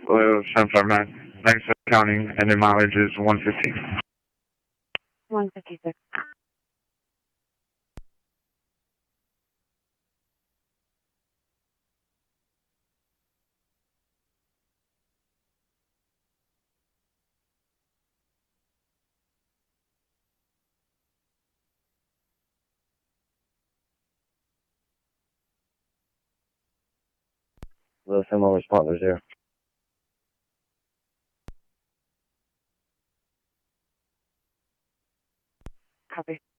Oil Sunflower Man, thanks for counting, and the mileage is 150. 156. Los MO responders here.